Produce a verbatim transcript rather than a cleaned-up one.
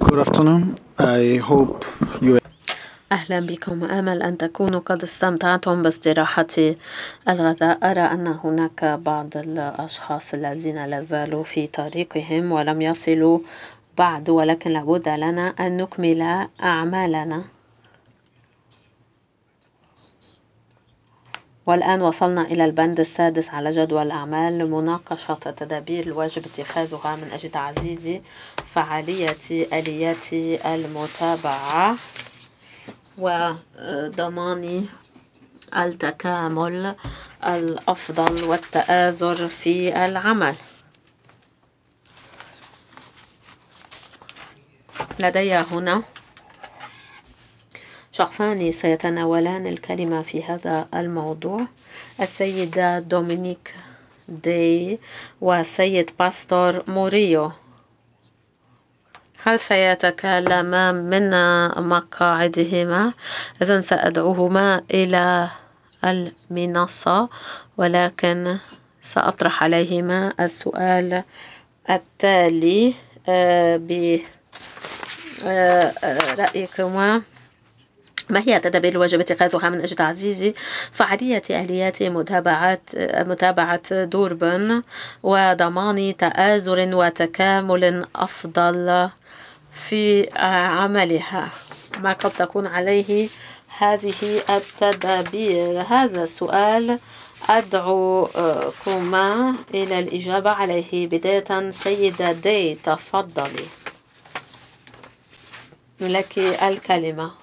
Good afternoon. I hope you أهلا بكم. أمل أن تكونوا قد استمتعتم باستراحة الغذاء. أرى أن هناك بعض الأشخاص الذين لا زالوا في طريقهم ولم يصلوا بعد، ولكن لابد لنا أن نكمل أعمالنا. والآن وصلنا إلى البند السادس على جدول الأعمال لمناقشة تدابير الواجب اتخاذها من أجل تعزيز فعالية آليات المتابعة وضمان التكامل الأفضل والتآزر في العمل. لدي هنا شخصان سيتناولان الكلمة في هذا الموضوع، السيدة دومينيك دي والسيد باستور موريو. هل سيتكلما من مقاعدهما؟ إذن سأدعوهما إلى المنصة، ولكن سأطرح عليهما السؤال التالي برأيكما: ما هي تدابير الواجب اتخاذها من أجل تعزيز فعالية آليات متابعة متابعة دوربن وضمان تآزر وتكامل أفضل في عملها؟ ما قد تكون عليه هذه التدابير؟ هذا السؤال أدعوكما إلى الإجابة عليه. بداية سيدة دي، تفضلي، لك الكلمة.